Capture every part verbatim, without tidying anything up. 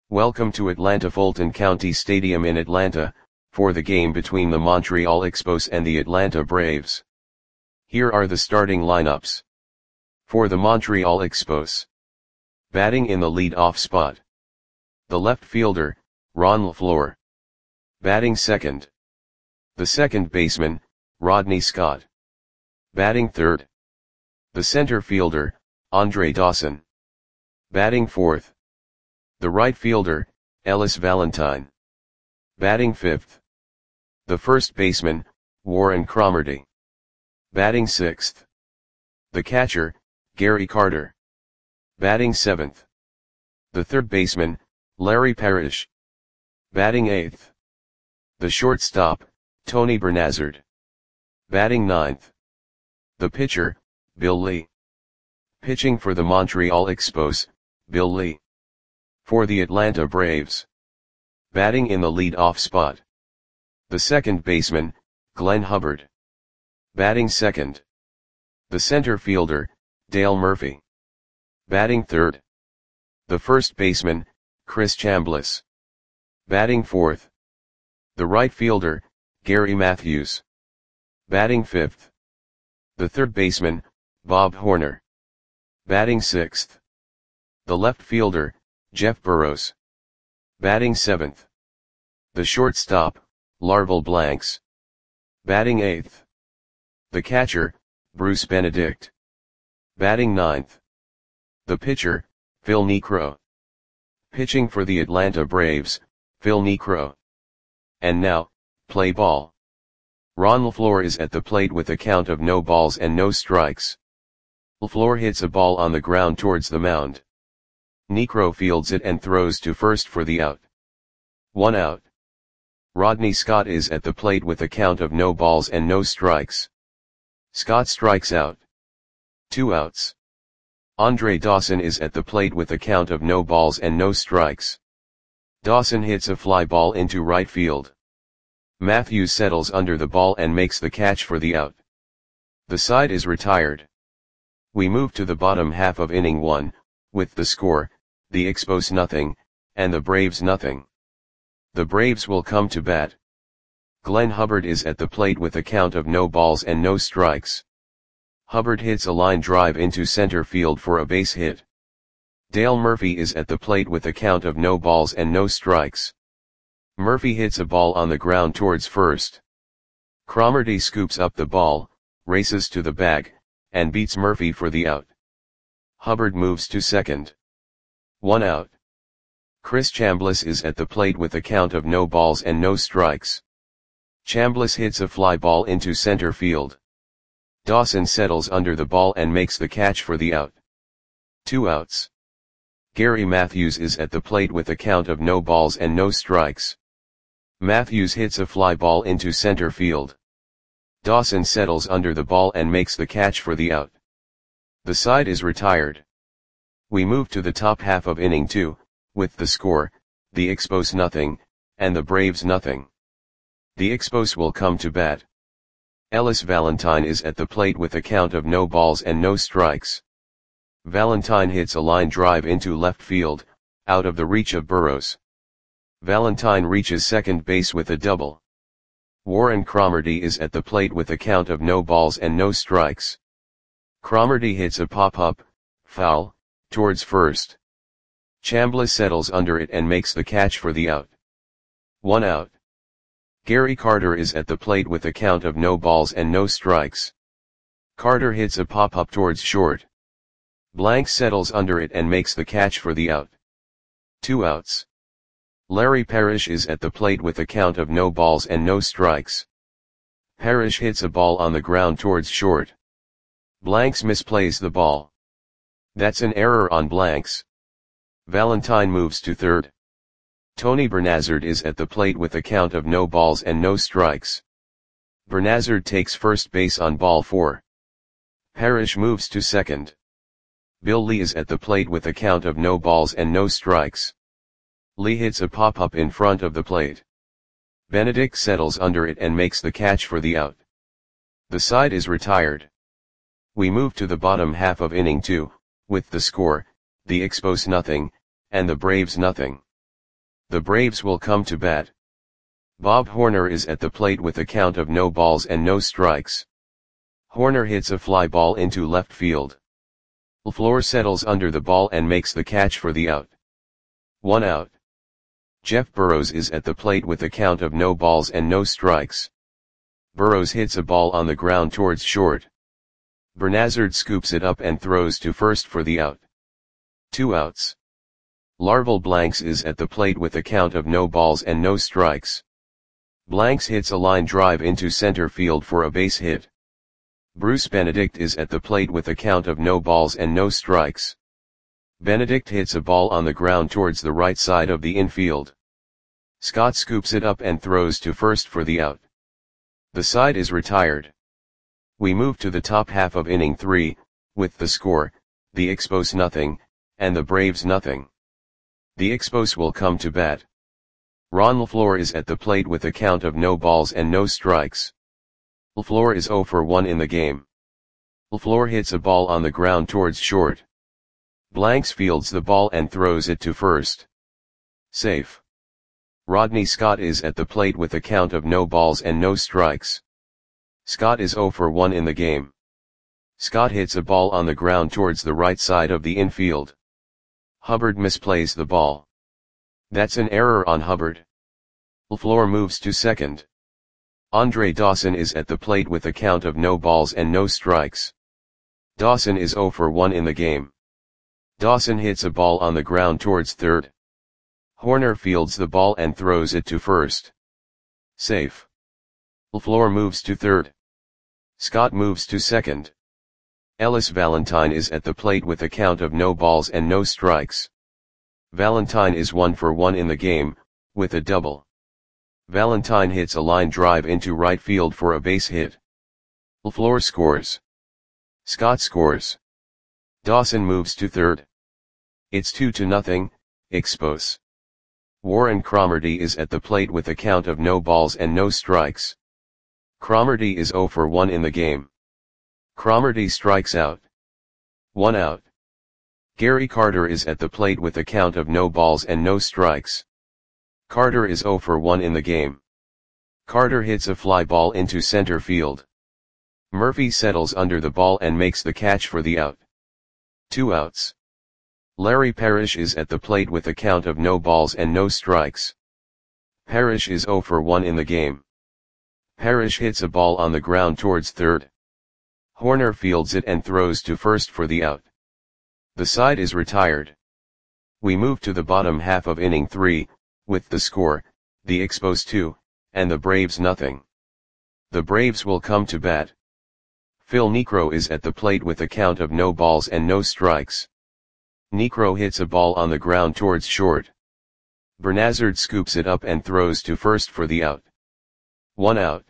Welcome to Atlanta Fulton County Stadium in Atlanta, for the game between the Montreal Expos and the Atlanta Braves. Here are the starting lineups. For the Montreal Expos. Batting in the lead-off spot. The left fielder, Ron LeFlore. Batting second. The second baseman, Rodney Scott. Batting third. The center fielder, Andre Dawson. Batting fourth. The right fielder, Ellis Valentine. Batting fifth. The first baseman, Warren Cromartie. Batting sixth. The catcher, Gary Carter. Batting seventh. The third baseman, Larry Parrish. Batting eighth. The shortstop, Tony Bernazard. Batting ninth. The pitcher, Bill Lee. Pitching for the Montreal Expos, Bill Lee. For the Atlanta Braves. Batting in the lead-off spot. The second baseman, Glenn Hubbard. Batting second. The center fielder, Dale Murphy. Batting third. The first baseman, Chris Chambliss. Batting fourth. The right fielder, Gary Matthews. Batting fifth. The third baseman, Bob Horner. Batting sixth. The left fielder, Jeff Burrows. Batting seventh. The shortstop, Larval Blanks. Batting eighth. The catcher, Bruce Benedict. Batting ninth. The pitcher, Phil Niekro. Pitching for the Atlanta Braves, Phil Niekro. And now, play ball. Ron LeFlore is at the plate with a count of no balls and no strikes. LeFlore hits a ball on the ground towards the mound. Niekro fields it and throws to first for the out. One out. Rodney Scott is at the plate with a count of no balls and no strikes. Scott strikes out. Two outs. Andre Dawson is at the plate with a count of no balls and no strikes. Dawson hits a fly ball into right field. Matthews settles under the ball and makes the catch for the out. The side is retired. We move to the bottom half of inning one, with the score, the Expos nothing, and the Braves nothing. The Braves will come to bat. Glenn Hubbard is at the plate with a count of no balls and no strikes. Hubbard hits a line drive into center field for a base hit. Dale Murphy is at the plate with a count of no balls and no strikes. Murphy hits a ball on the ground towards first. Cromartie scoops up the ball, races to the bag, and beats Murphy for the out. Hubbard moves to second. One out. Chris Chambliss is at the plate with a count of no balls and no strikes. Chambliss hits a fly ball into center field. Dawson settles under the ball and makes the catch for the out. Two outs. Gary Matthews is at the plate with a count of no balls and no strikes. Matthews hits a fly ball into center field. Dawson settles under the ball and makes the catch for the out. The side is retired. We move to the top half of inning two, with the score, the Expos nothing, and the Braves nothing. The Expos will come to bat. Ellis Valentine is at the plate with a count of no balls and no strikes. Valentine hits a line drive into left field, out of the reach of Burrows. Valentine reaches second base with a double. Warren Cromartie is at the plate with a count of no balls and no strikes. Cromartie hits a pop-up, foul, towards first. Chambliss settles under it and makes the catch for the out. One out. Gary Carter is at the plate with a count of no balls and no strikes. Carter hits a pop-up towards short. Blanks settles under it and makes the catch for the out. Two outs. Larry Parrish is at the plate with a count of no balls and no strikes. Parrish hits a ball on the ground towards short. Blanks misplays the ball. That's an error on Blanks. Valentine moves to third. Tony Bernazard is at the plate with a count of no balls and no strikes. Bernazard takes first base on ball four. Parrish moves to second. Bill Lee is at the plate with a count of no balls and no strikes. Lee hits a pop-up in front of the plate. Benedict settles under it and makes the catch for the out. The side is retired. We move to the bottom half of inning two, with the score, the Expos nothing, and the Braves nothing. The Braves will come to bat. Bob Horner is at the plate with a count of no balls and no strikes. Horner hits a fly ball into left field. LaFleur settles under the ball and makes the catch for the out. One out. Jeff Burroughs is at the plate with a count of no balls and no strikes. Burroughs hits a ball on the ground towards short. Bernazard scoops it up and throws to first for the out. Two outs. Larval Blanks is at the plate with a count of no balls and no strikes. Blanks hits a line drive into center field for a base hit. Bruce Benedict is at the plate with a count of no balls and no strikes. Benedict hits a ball on the ground towards the right side of the infield. Scott scoops it up and throws to first for the out. The side is retired. We move to the top half of inning three, with the score, the Expos nothing, and the Braves nothing. The Expos will come to bat. Ron LaFleur is at the plate with a count of no balls and no strikes. LaFleur is zero for one in the game. LaFleur hits a ball on the ground towards short. Blanks fields the ball and throws it to first. Safe. Rodney Scott is at the plate with a count of no balls and no strikes. Scott is zero for one in the game. Scott hits a ball on the ground towards the right side of the infield. Hubbard misplays the ball. That's an error on Hubbard. LaFleur moves to second. Andre Dawson is at the plate with a count of no balls and no strikes. Dawson is zero for one in the game. Dawson hits a ball on the ground towards third. Horner fields the ball and throws it to first. Safe. LaFleur moves to third. Scott moves to second. Ellis Valentine is at the plate with a count of no balls and no strikes. Valentine is one for one in the game, with a double. Valentine hits a line drive into right field for a base hit. LaFleur scores. Scott scores. Dawson moves to third. It's two to nothing, Expos. Warren Cromartie is at the plate with a count of no balls and no strikes. Cromartie is zero for one in the game. Cromartie strikes out. One out. Gary Carter is at the plate with a count of no balls and no strikes. Carter is zero for one in the game. Carter hits a fly ball into center field. Murphy settles under the ball and makes the catch for the out. Two outs. Larry Parrish is at the plate with a count of no balls and no strikes. Parrish is zero for one in the game. Parrish hits a ball on the ground towards third. Horner fields it and throws to first for the out. The side is retired. We move to the bottom half of inning three, with the score, the Expos two, and the Braves nothing. The Braves will come to bat. Phil Niekro is at the plate with a count of no balls and no strikes. Niekro hits a ball on the ground towards short. Bernazard scoops it up and throws to first for the out. One out.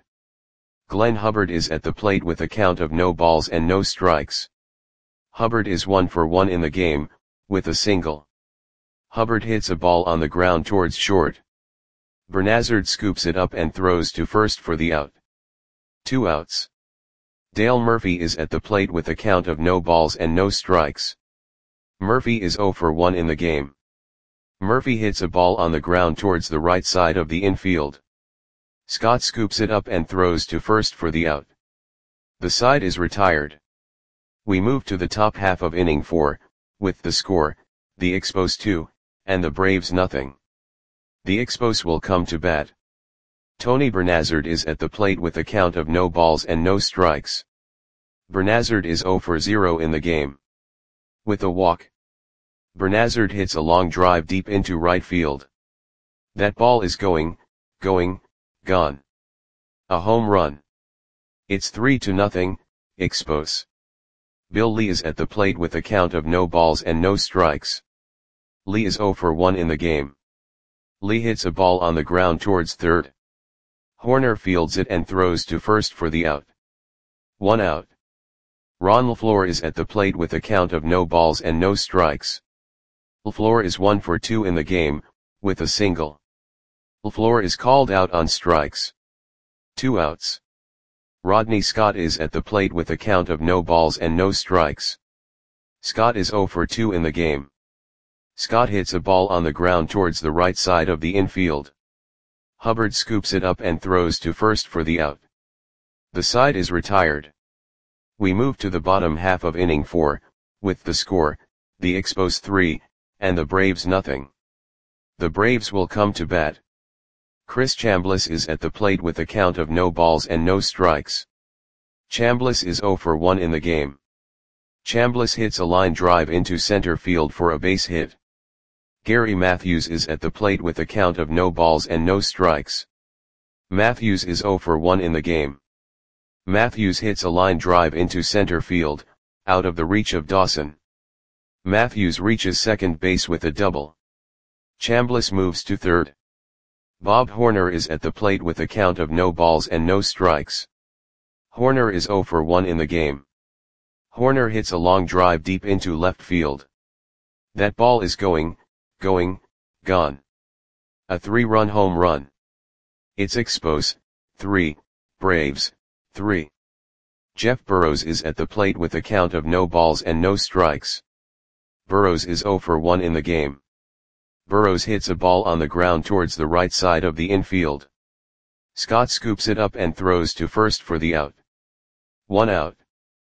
Glenn Hubbard is at the plate with a count of no balls and no strikes. Hubbard is one for one in the game, with a single. Hubbard hits a ball on the ground towards short. Bernazard scoops it up and throws to first for the out. Two outs. Dale Murphy is at the plate with a count of no balls and no strikes. Murphy is zero for one in the game. Murphy hits a ball on the ground towards the right side of the infield. Scott scoops it up and throws to first for the out. The side is retired. We move to the top half of inning four, with the score, the Expos two, and the Braves nothing. The Expos will come to bat. Tony Bernazard is at the plate with a count of no balls and no strikes. Bernazard is zero for zero in the game. With a walk. Bernazard hits a long drive deep into right field. That ball is going, going, gone. A home run. It's three to nothing, Expos. Bill Lee is at the plate with a count of no balls and no strikes. Lee is zero for one in the game. Lee hits a ball on the ground towards third. Horner fields it and throws to first for the out. One out. Ron LaFleur is at the plate with a count of no balls and no strikes. LaFleur is one for two in the game, with a single. LaFleur is called out on strikes. Two outs. Rodney Scott is at the plate with a count of no balls and no strikes. Scott is zero for two in the game. Scott hits a ball on the ground towards the right side of the infield. Hubbard scoops it up and throws to first for the out. The side is retired. We move to the bottom half of inning four, with the score, the Expos three, and the Braves nothing. The Braves will come to bat. Chris Chambliss is at the plate with a count of no balls and no strikes. Chambliss is zero for one in the game. Chambliss hits a line drive into center field for a base hit. Gary Matthews is at the plate with a count of no balls and no strikes. Matthews is zero for one in the game. Matthews hits a line drive into center field, out of the reach of Dawson. Matthews reaches second base with a double. Chambliss moves to third. Bob Horner is at the plate with a count of no balls and no strikes. Horner is zero for one in the game. Horner hits a long drive deep into left field. That ball is going, going, gone. A three-run home run. It's Expos, three, Braves, three. Jeff Burrows is at the plate with a count of no balls and no strikes. Burrows is zero for one in the game. Burrows hits a ball on the ground towards the right side of the infield. Scott scoops it up and throws to first for the out. One out.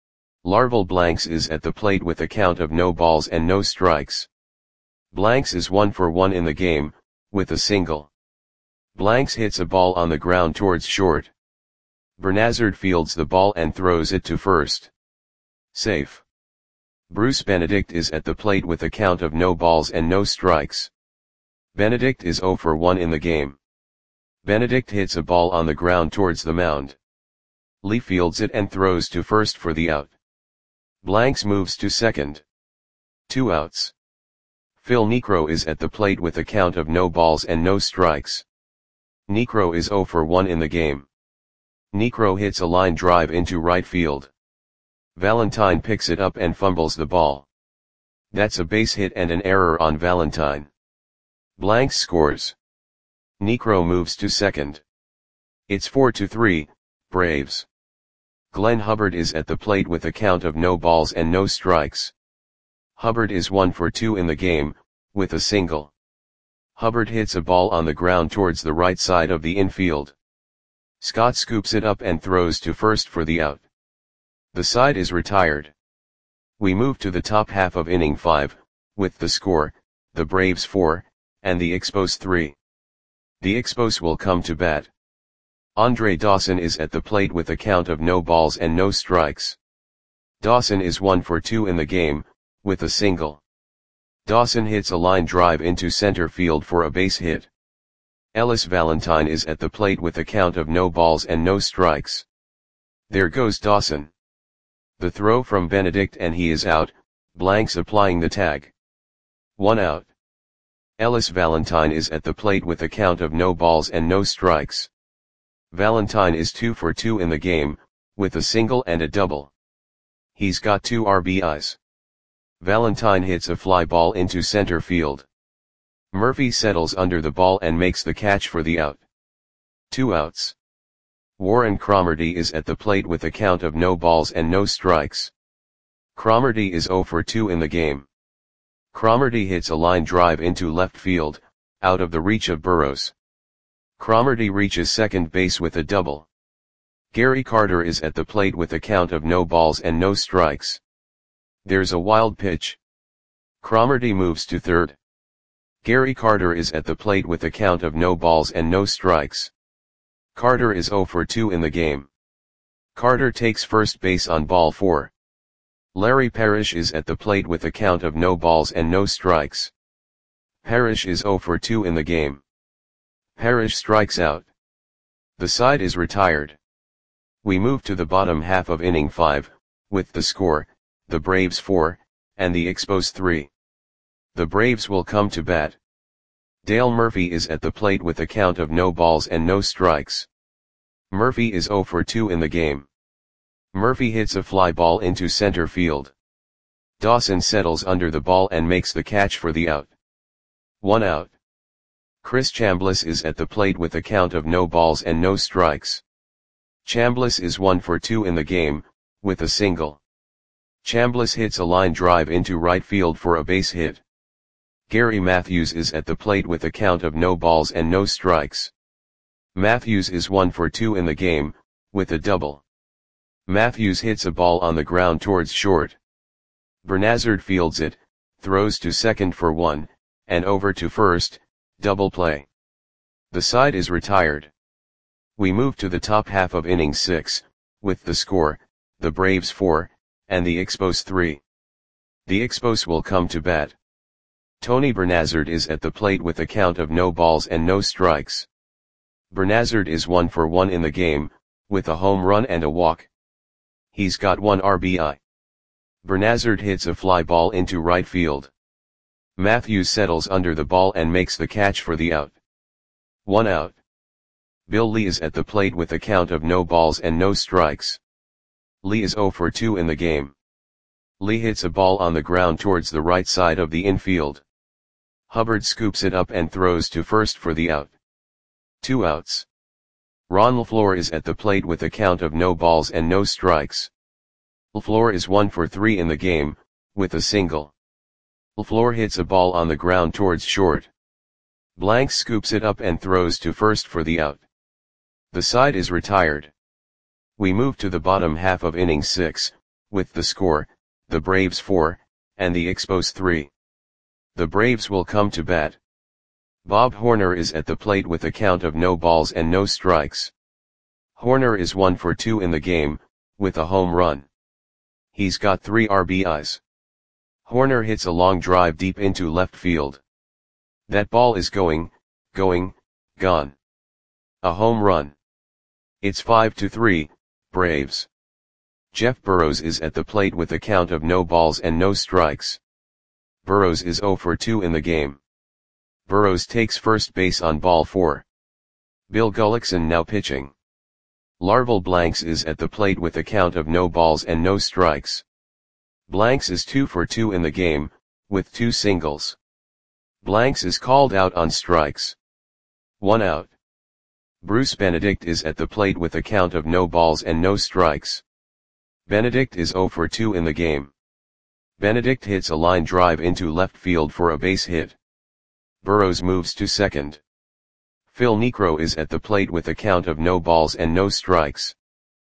Larval Blanks is at the plate with a count of no balls and no strikes. Blanks is one for one in the game, with a single. Blanks hits a ball on the ground towards short. Bernazard fields the ball and throws it to first. Safe. Bruce Benedict is at the plate with a count of no balls and no strikes. Benedict is zero for one in the game. Benedict hits a ball on the ground towards the mound. Lee fields it and throws to first for the out. Blanks moves to second. Two outs. Phil Niekro is at the plate with a count of no balls and no strikes. Niekro is zero for one in the game. Niekro hits a line drive into right field. Valentine picks it up and fumbles the ball. That's a base hit and an error on Valentine. Blanks scores. Niekro moves to second. It's four to three, Braves. Glenn Hubbard is at the plate with a count of no balls and no strikes. Hubbard is one for two in the game, with a single. Hubbard hits a ball on the ground towards the right side of the infield. Scott scoops it up and throws to first for the out. The side is retired. We move to the top half of inning five, with the score, the Braves four, and the Expos three. The Expos will come to bat. Andre Dawson is at the plate with a count of no balls and no strikes. Dawson is one for two in the game, with a single. Dawson hits a line drive into center field for a base hit. Ellis Valentine is at the plate with a count of no balls and no strikes. There goes Dawson. The throw from Benedict and he is out, Blanks applying the tag. One out. Ellis Valentine is at the plate with a count of no balls and no strikes. Valentine is two for two in the game, with a single and a double. He's got two R B Is. Valentine hits a fly ball into center field. Murphy settles under the ball and makes the catch for the out. Two outs. Warren Cromartie is at the plate with a count of no balls and no strikes. Cromartie is zero for two in the game. Cromartie hits a line drive into left field, out of the reach of Burrows. Cromartie reaches second base with a double. Gary Carter is at the plate with a count of no balls and no strikes. There's a wild pitch. Cromartie moves to third. Gary Carter is at the plate with a count of no balls and no strikes. Carter is zero for two in the game. Carter takes first base on ball four. Larry Parrish is at the plate with a count of no balls and no strikes. Parrish is zero for two in the game. Parrish strikes out. The side is retired. We move to the bottom half of inning five, with the score, the Braves four, and the Expos three. The Braves will come to bat. Dale Murphy is at the plate with a count of no balls and no strikes. Murphy is zero for two in the game. Murphy hits a fly ball into center field. Dawson settles under the ball and makes the catch for the out. One out. Chris Chambliss is at the plate with a count of no balls and no strikes. Chambliss is one for two in the game, with a single. Chambliss hits a line drive into right field for a base hit. Gary Matthews is at the plate with a count of no balls and no strikes. Matthews is one for two in the game, with a double. Matthews hits a ball on the ground towards short. Bernazard fields it, throws to second for one, and over to first, double play. The side is retired. We move to the top half of inning six, with the score, the Braves four, and the Expos three. The Expos will come to bat. Tony Bernazard is at the plate with a count of no balls and no strikes. Bernazard is one for one in the game, with a home run and a walk. He's got one R B I. Bernazard hits a fly ball into right field. Matthews settles under the ball and makes the catch for the out. One out. Bill Lee is at the plate with a count of no balls and no strikes. Lee is zero for two in the game. Lee hits a ball on the ground towards the right side of the infield. Hubbard scoops it up and throws to first for the out. Two outs. Ron LaFleur is at the plate with a count of no balls and no strikes. LaFleur is one for three in the game, with a single. LaFleur hits a ball on the ground towards short. Blanks scoops it up and throws to first for the out. The side is retired. We move to the bottom half of inning six, with the score, the Braves four, and the Expos three. The Braves will come to bat. Bob Horner is at the plate with a count of no balls and no strikes. Horner is one for two in the game, with a home run. He's got three R B Is. Horner hits a long drive deep into left field. That ball is going, going, gone. A home run. It's five to three, Braves. Jeff Burrows is at the plate with a count of no balls and no strikes. Burrows is zero for two in the game. Burrows takes first base on ball four. Bill Gullickson now pitching. Larval Blanks is at the plate with a count of no balls and no strikes. Blanks is two for two in the game, with two singles. Blanks is called out on strikes. One out. Bruce Benedict is at the plate with a count of no balls and no strikes. Benedict is zero for two in the game. Benedict hits a line drive into left field for a base hit. Burrows moves to second. Phil Niekro is at the plate with a count of no balls and no strikes.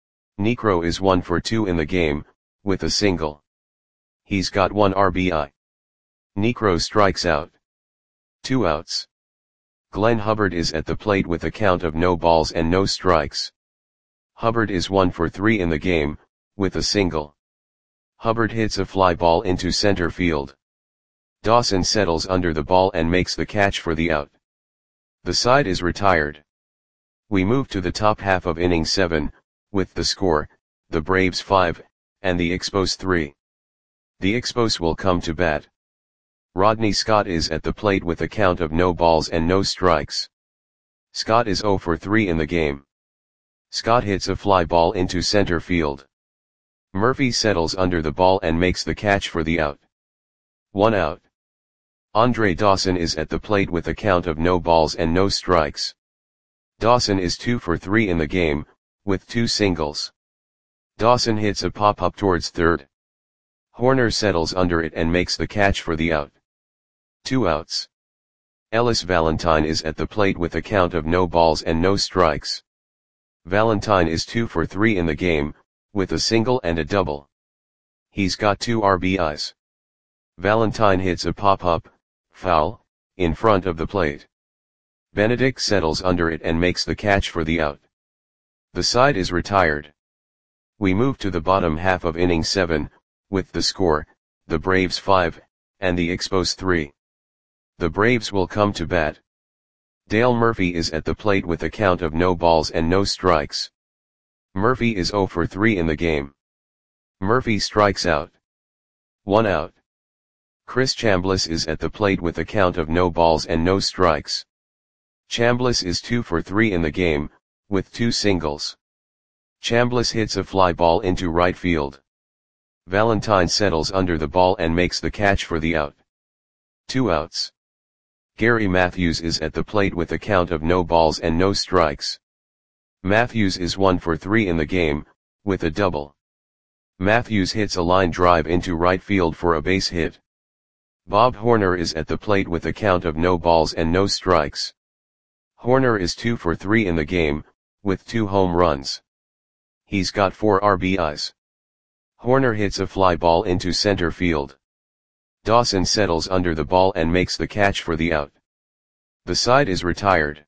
Niekro is one for two in the game, with a single. He's got one R B I. Niekro strikes out. Two outs. Glenn Hubbard is at the plate with a count of no balls and no strikes. Hubbard is one for three in the game, with a single. Hubbard hits a fly ball into center field. Dawson settles under the ball and makes the catch for the out. The side is retired. We move to the top half of inning seven, with the score, the Braves five, and the Expos three. The Expos will come to bat. Rodney Scott is at the plate with a count of no balls and no strikes. Scott is zero for three in the game. Scott hits a fly ball into center field. Murphy settles under the ball and makes the catch for the out. One out. Andre Dawson is at the plate with a count of no balls and no strikes. Dawson is two for three in the game, with two singles. Dawson hits a pop-up towards third. Horner settles under it and makes the catch for the out. Two outs. Ellis Valentine is at the plate with a count of no balls and no strikes. Valentine is two for three in the game, with a single and a double. He's got two R B Is. Valentine hits a pop-up, foul, in front of the plate. Benedict settles under it and makes the catch for the out. The side is retired. We move to the bottom half of inning seven, with the score, the Braves five, and the Expos three. The Braves will come to bat. Dale Murphy is at the plate with a count of no balls and no strikes. Murphy is zero for three in the game. Murphy strikes out. One out. Chris Chambliss is at the plate with a count of no balls and no strikes. Chambliss is two for three in the game, with two singles. Chambliss hits a fly ball into right field. Valentine settles under the ball and makes the catch for the out. Two outs. Gary Matthews is at the plate with a count of no balls and no strikes. Matthews is one for three in the game, with a double. Matthews hits a line drive into right field for a base hit. Bob Horner is at the plate with a count of no balls and no strikes. Horner is two for three in the game, with two home runs. He's got four R B Is. Horner hits a fly ball into center field. Dawson settles under the ball and makes the catch for the out. The side is retired.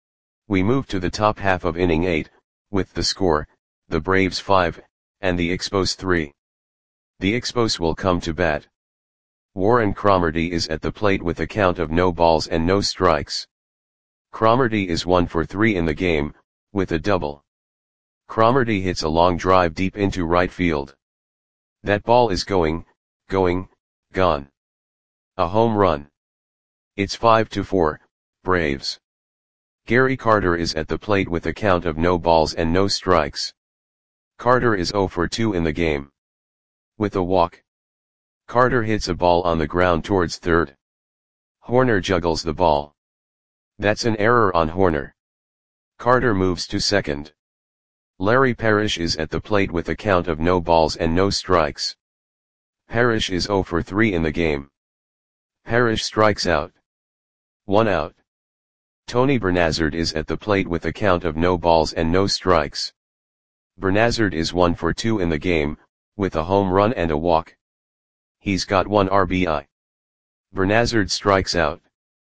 We move to the top half of inning eight, with the score, the Braves five, and the Expos three. The Expos will come to bat. Warren Cromartie is at the plate with a count of no balls and no strikes. Cromartie is one for three in the game, with a double. Cromartie hits a long drive deep into right field. That ball is going, going, gone. A home run. It's five to four, Braves. Gary Carter is at the plate with a count of no balls and no strikes. Carter is zero for two in the game. With a walk. Carter hits a ball on the ground towards third. Horner juggles the ball. That's an error on Horner. Carter moves to second. Larry Parrish is at the plate with a count of no balls and no strikes. Parrish is zero for three in the game. Parrish strikes out. One out. Tony Bernazard is at the plate with a count of no balls and no strikes. Bernazard is one for two in the game, with a home run and a walk. He's got one R B I. Bernazard strikes out.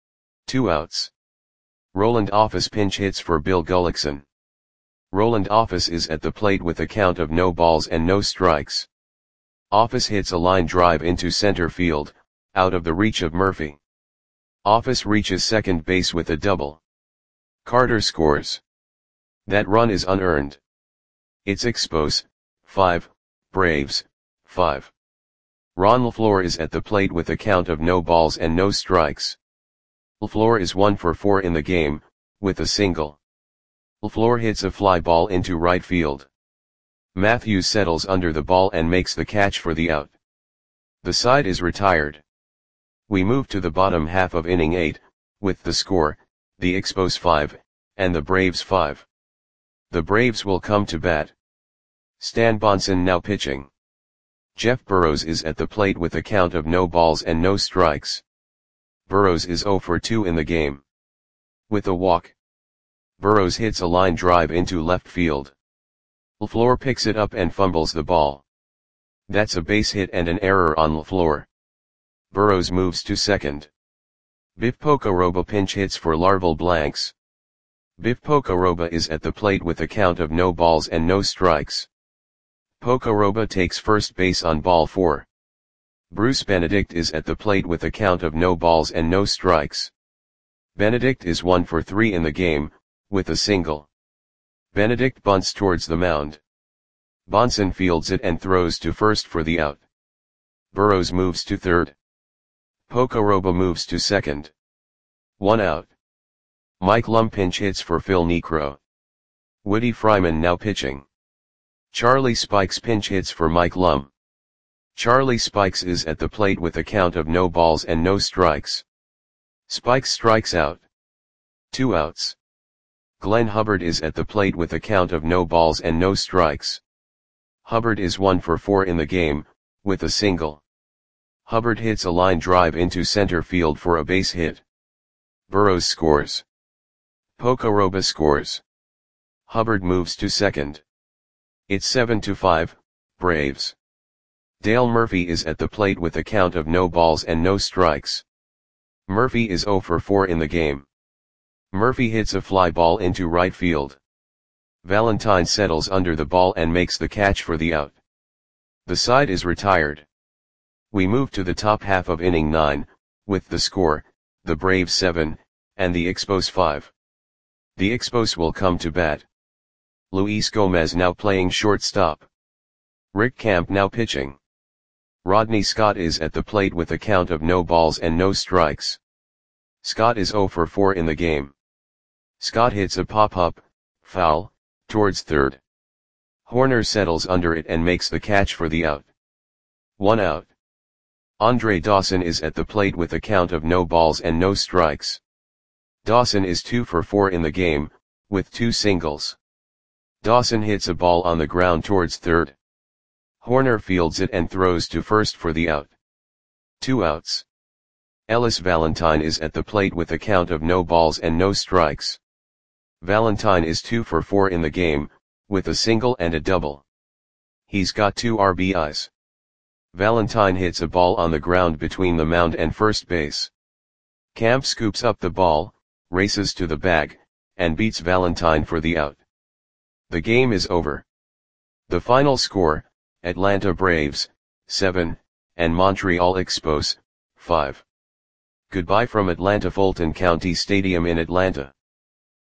Two outs. Roland Office pinch hits for Bill Gullickson. Roland Office is at the plate with a count of no balls and no strikes. Office hits a line drive into center field, out of the reach of Murphy. Office reaches second base with a double. Carter scores. That run is unearned. It's Expos, five, Braves, five. Ron LaFleur is at the plate with a count of no balls and no strikes. LaFleur is one for four in the game, with a single. LaFleur hits a fly ball into right field. Matthews settles under the ball and makes the catch for the out. The side is retired. We move to the bottom half of inning eight, with the score, the Expos five, and the Braves five. The Braves will come to bat. Stan Bonson now pitching. Jeff Burrows is at the plate with a count of no balls and no strikes. Burrows is zero for two in the game. With a walk. Burrows hits a line drive into left field. LaFleur picks it up and fumbles the ball. That's a base hit and an error on LaFleur. Burrows moves to second. Biff Pocoroba pinch hits for Larval Blanks. Biff Pocoroba is at the plate with a count of no balls and no strikes. Pocoroba takes first base on ball four. Bruce Benedict is at the plate with a count of no balls and no strikes. Benedict is one for three in the game, with a single. Benedict bunts towards the mound. Bonson fields it and throws to first for the out. Burrows moves to third. Pocoroba moves to second. One out. Mike Lum pinch hits for Phil Niekro. Woody Fryman now pitching. Charlie Spikes pinch hits for Mike Lum. Charlie Spikes is at the plate with a count of no balls and no strikes. Spikes strikes out. Two outs. Glenn Hubbard is at the plate with a count of no balls and no strikes. Hubbard is one for four in the game, with a single. Hubbard hits a line drive into center field for a base hit. Burrows scores. Pocoroba scores. Hubbard moves to second. It's seven to five, Braves. Dale Murphy is at the plate with a count of no balls and no strikes. Murphy is zero for four in the game. Murphy hits a fly ball into right field. Valentine settles under the ball and makes the catch for the out. The side is retired. We move to the top half of inning nine, with the score, the Braves seven, and the Expos five. The Expos will come to bat. Luis Gomez now playing shortstop. Rick Camp now pitching. Rodney Scott is at the plate with a count of no balls and no strikes. Scott is zero for four in the game. Scott hits a pop-up, foul, towards third. Horner settles under it and makes the catch for the out. One out. Andre Dawson is at the plate with a count of no balls and no strikes. Dawson is two for four in the game, with two singles. Dawson hits a ball on the ground towards third. Horner fields it and throws to first for the out. Two outs. Ellis Valentine is at the plate with a count of no balls and no strikes. Valentine is two for four in the game, with a single and a double. He's got two R B Is. Valentine hits a ball on the ground between the mound and first base. Camp scoops up the ball, races to the bag, and beats Valentine for the out. The game is over. The final score, Atlanta Braves, seven, and Montreal Expos, five. Goodbye from Atlanta Fulton County Stadium in Atlanta.